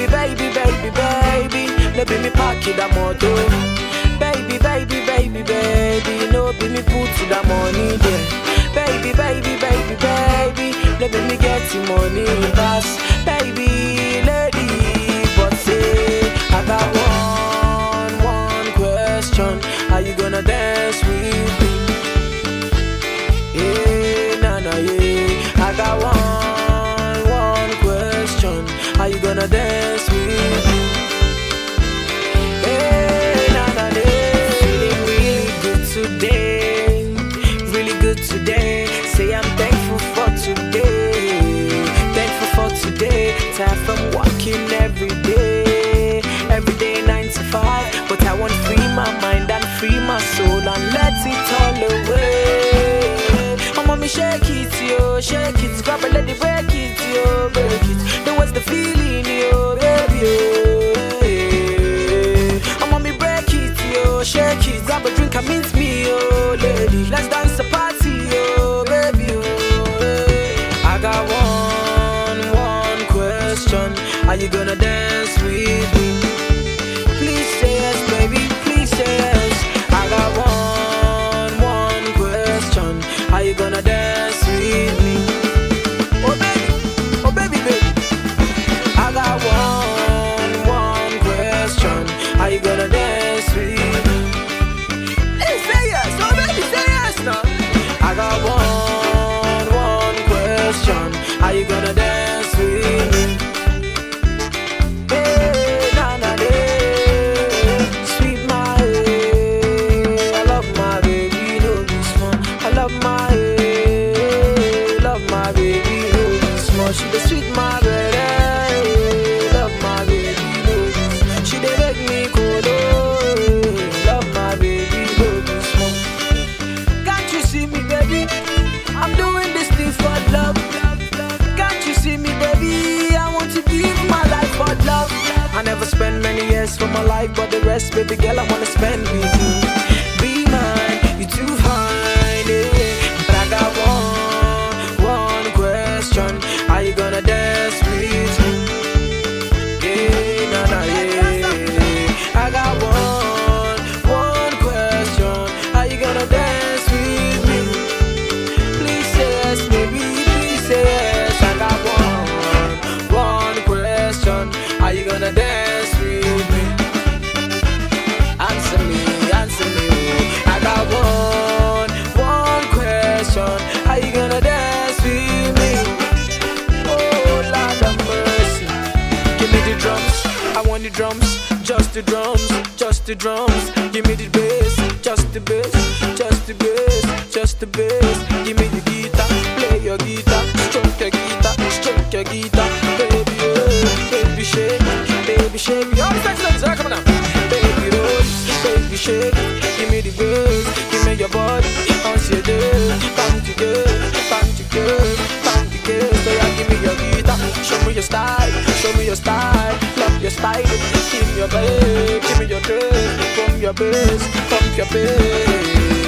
Baby, baby, baby, baby, no be me pocket that motor. Baby, baby, baby, baby, no be me put to that money there. Baby, baby, baby, baby, no be me get the money pass. Baby, lady, but say I got one question. Are you gonna dance with me? Yeah, nah, nah, yeah. I got one question. Are you gonna dance with me? Yeah, nah, nah, yeah. Feeling really good today, really good today. Say I'm thankful for today, thankful for today. Tired from working every day 9 to 5. But I want free my mind and free my soul and let it all away. Oh, mommy, shake it, yo, shake it. Grab a lady, break it, yo, break it. Then what's the feeling, yo, baby, yo. Oh, mommy, break it, yo, shake it. Grab a drink and meet me, yo, lady. Let's dance a party, yo, baby, yo. I got one question. Are you gonna dance with me? Please say yes, baby, please say yes. I got one question. Are you gonna dance with me? Oh baby, baby. I got one question. Are you gonna dance with me? Please say yes, oh baby, say yes now. I got one question. Are you gonna dance with me? She dey sweet my baby, love my baby, no. She dey make me cold, oh, love my baby, no small. Can't you see me, baby? I'm doing this thing for love. Can't you see me, baby? I want to give my life for love. I never spend many years for my life, but the rest, baby girl, I wanna spend with you. Be mine, you too fine, yeah. But I got one question. Are you gonna dance with me? Yeah, nah, nah, yeah. I got one question. Are you gonna dance with me? Please say yes, baby, please say yes. I got one question. Are you gonna dance with me? Answer me, answer me. I got one question. Are you gonna dance with me? I want the drums, just the drums, just the drums. Give me the bass, just the bass, just the bass, just the bass. Give me the guitar, play your guitar, stroke your guitar, stroke your guitar. Baby, oh, baby shake, baby shake. All the sex, come on now. Baby roll, baby shake. Give me the bass, give me your body. Once you're there, bang together, bang together, bang together. So yeah, give me your guitar, show me your style, show me your style. Your style, give me your bass, give me your dress, from your bass, from your bass.